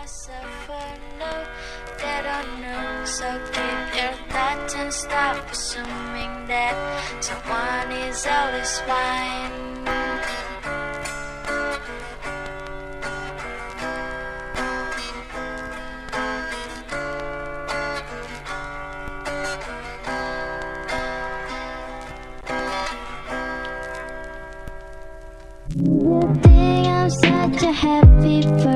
suffer, no, they don't know. So keep your thoughts and stop assuming that someone is always fine. You think I'm such a happy person?